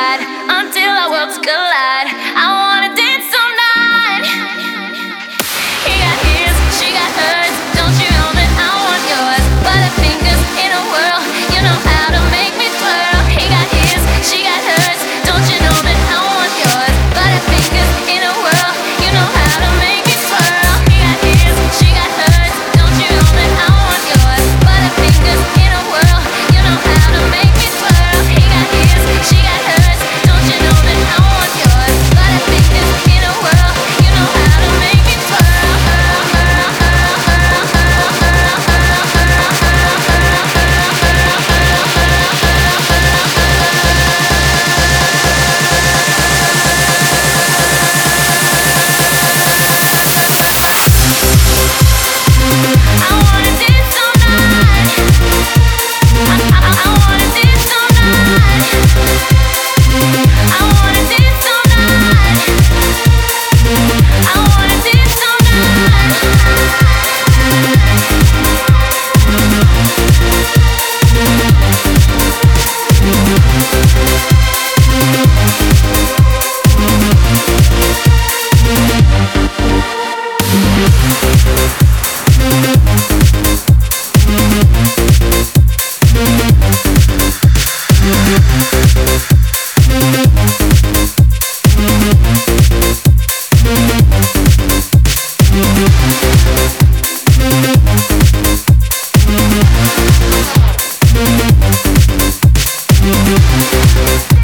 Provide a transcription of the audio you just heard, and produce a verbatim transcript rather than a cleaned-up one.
ride until our worlds collide. I wanna dance all night. He got his, she got hers. Don't you know that I want yours? Butter fingers in a whirl. You know how to make me twirl. He got his, she got hers. Don't you know that I want yours? Butter fingers in a whirl. You know how to make me twirl. He got his, she got hers. Don't you know that I want yours? Butter fingers in a whirl. You know how to make me twirl. He got his, she got hers. Don't you know that I want yours? Butter fingers in a whirl. You know how to make me twirl. I wanna dance all night. I, I, I wanna dance all night. I wanna dance all night. I wanna dance all night.